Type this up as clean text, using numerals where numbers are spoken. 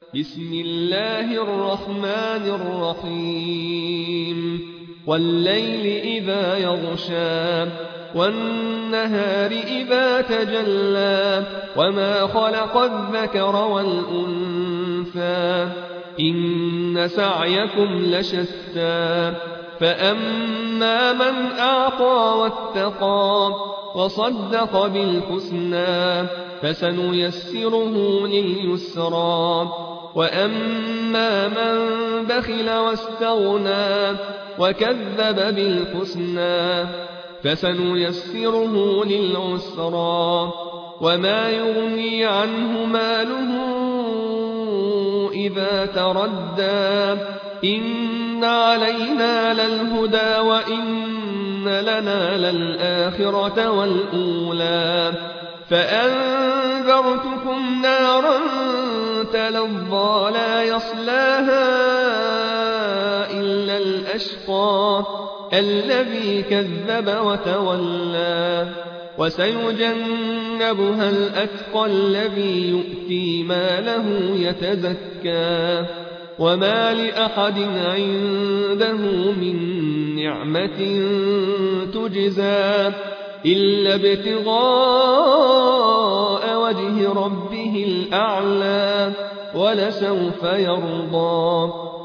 بسم الله الرحمن الرحيم والليل إذا يغشى والنهار إذا تجلى وما خلق الذكر والأنثى إن سعيكم لشتى فأما من أعطى واتقى وصدق بالحسنى فسنيسره لليسرى وأما من بخل واستغنى وكذب بالحسنى فسنيسره للعسرى وما يغني عنه ماله إذا تردى إن علينا للهدى وإن لنا للآخرة والأولى فأنذرتكم نارا تلظى لا يصلاها إلا الأشقى الذي كذب وتولى وسيجنبها الأتقى الذي يؤتي ماله يتزكى وما لأحد عنده من نعمة تجزى إلا ابتغاء وجه ربه الأعلى ولسوف يرضى